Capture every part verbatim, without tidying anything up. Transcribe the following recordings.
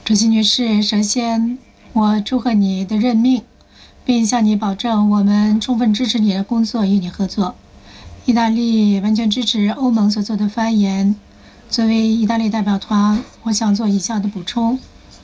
主席女士，首先我祝贺你的任命，并向你保证我们充分支持你的工作，与你合作。意大利完全支持欧盟所做的发言。作为意大利代表团，我想做以下的补充。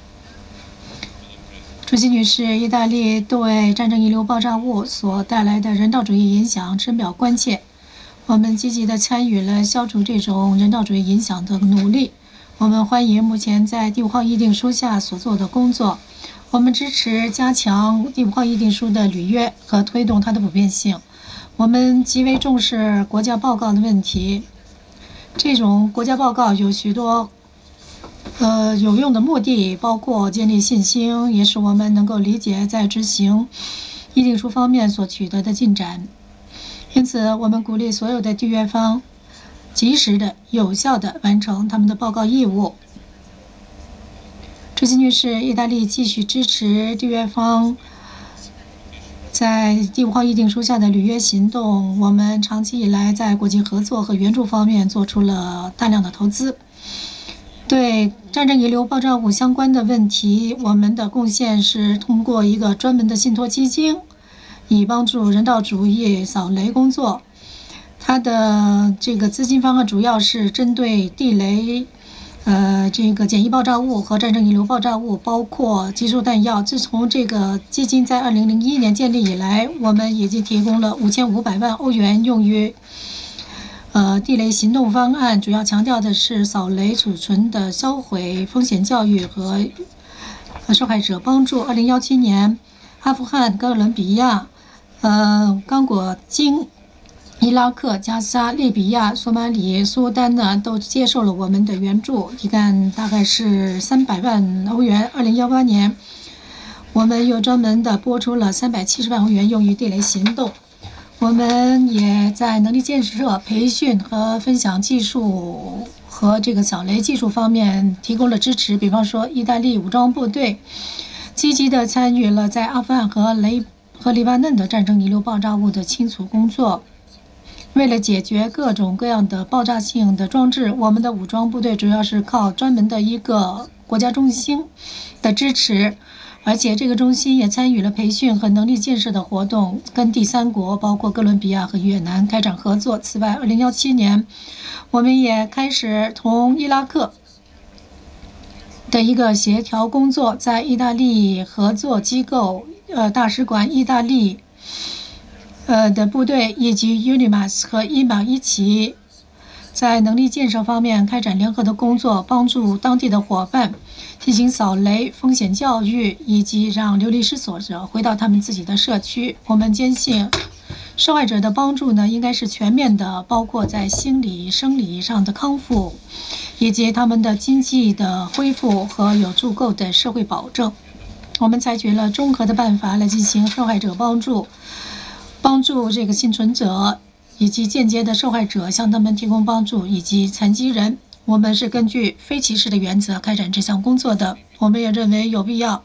主席女士，意大利对战争遗留爆炸物所带来的人道主义影响深表关切。我们积极地参与了消除这种人道主义影响的努力。我们欢迎目前在第五号议定书下所做的工作。我们支持加强第五号议定书的履约和推动它的普遍性。我们极为重视国家报告的问题。这种国家报告有许多呃有用的目的，包括建立信心，也使我们能够理解在执行议定书方面所取得的进展。因此，我们鼓励所有的缔约方及时的、有效地完成他们的报告义务。主席女士，意大利继续支持缔约方在第五号议定书下的履约行动。我们长期以来在国际合作和援助方面做出了大量的投资。对战争遗留爆炸物相关的问题，我们的贡献是通过一个专门的信托基金，以帮助人道主义扫雷工作。它的这个资金方案主要是针对地雷、呃，这个简易爆炸物和战争遗留爆炸物，包括集束弹药。自从这个基金在二零零一年建立以来，我们已经提供了五千五百万欧元用于呃地雷行动方案，主要强调的是扫雷储存的销毁、风险教育和受害者帮助。二零一七年，阿富汗、哥伦比亚、呃刚果金、伊拉克、加沙、利比亚、索马里、苏丹呢，都接受了我们的援助，一干大概是三百万欧元。二零一八年，我们又专门的拨出了三百七十万欧元用于地雷行动。我们也在能力建设、培训和分享技术和这个扫雷技术方面提供了支持。比方说，意大利武装部队积极地参与了在阿富汗和雷和黎巴嫩的战争遗留爆炸物的清除工作。为了解决各种各样的爆炸性的装置，我们的武装部队主要是靠专门的一个国家中心的支持，而且这个中心也参与了培训和能力建设的活动，跟第三国包括哥伦比亚和越南开展合作。此外，二零一七年，我们也开始同伊拉克的一个协调工作，在意大利合作机构、呃大使馆、意大利呃的部队以及 UNIMAS 和伊马一起在能力建设方面开展联合的工作，帮助当地的伙伴进行扫雷、风险教育，以及让流离失所者回到他们自己的社区。我们坚信，受害者的帮助呢，应该是全面的，包括在心理、生理上的康复，以及他们的经济的恢复和有足够的社会保证。我们采取了综合的办法来进行受害者帮助，帮助这个幸存者以及间接的受害者，向他们提供帮助，以及残疾人。我们是根据非歧视的原则开展这项工作的。我们也认为有必要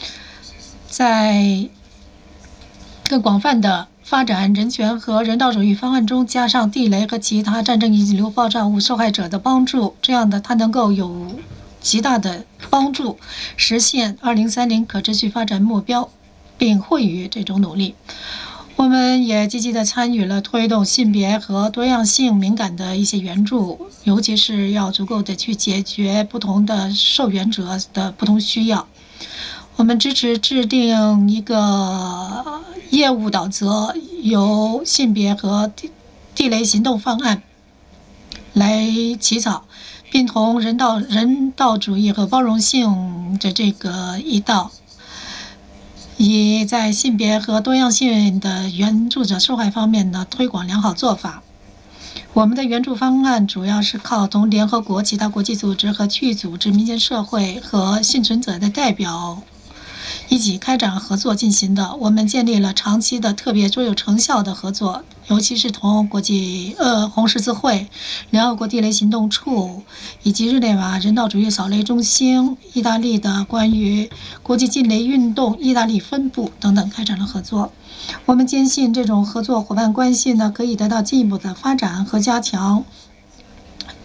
在更广泛的发展人权和人道主义方案中加上地雷和其他战争遗留爆炸物受害者的帮助，这样的它能够有极大的帮助实现二零三零可持续发展目标，并惠于这种努力。我们也积极地参与了推动性别和多样性敏感的一些援助，尤其是要足够的去解决不同的受援者的不同需要。我们支持制定一个业务导则，由性别和地雷行动方案来起草，并同人道人道主义和包容性的这个一道，以在性别和多样性的援助者受害方面呢推广良好做法。我们的援助方案主要是靠同联合国、其他国际组织和区域组织、民间社会和幸存者的代表一起开展合作进行的。我们建立了长期的特别卓有成效的合作，尤其是同国际呃红十字会、联合国地雷行动处以及日内瓦人道主义扫雷中心、意大利的关于国际禁雷运动意大利分部等等开展了合作。我们坚信这种合作伙伴关系呢，可以得到进一步的发展和加强，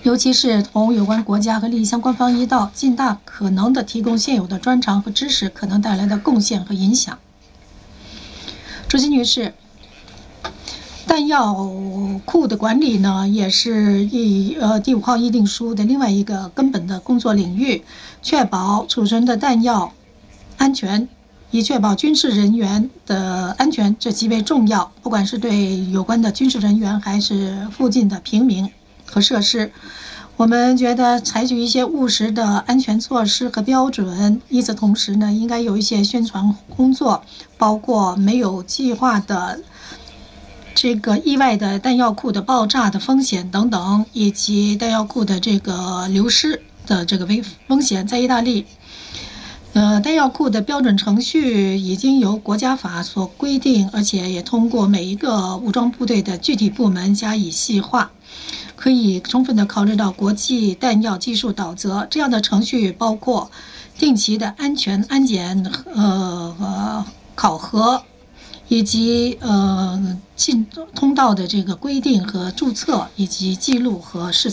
尤其是同有关国家和利益相关方一道，尽大可能地提供现有的专长和知识可能带来的贡献和影响。主席女士，弹药库的管理呢，也是一呃第五号议定书的另外一个根本的工作领域，确保储存的弹药安全，以确保军事人员的安全，这极为重要。不管是对有关的军事人员，还是附近的平民和设施，我们觉得采取一些务实的安全措施和标准。与此同时呢，应该有一些宣传工作，包括没有计划的这个意外的弹药库的爆炸的风险等等，以及弹药库的这个流失的这个危风险。在意大利，呃，弹药库的标准程序已经由国家法所规定，而且也通过每一个武装部队的具体部门加以细化，可以充分地考虑到国际弹药技术导则。这样的程序包括定期的安全安检、呃呃考核，以及呃进通道的这个规定和注册，以及记录和事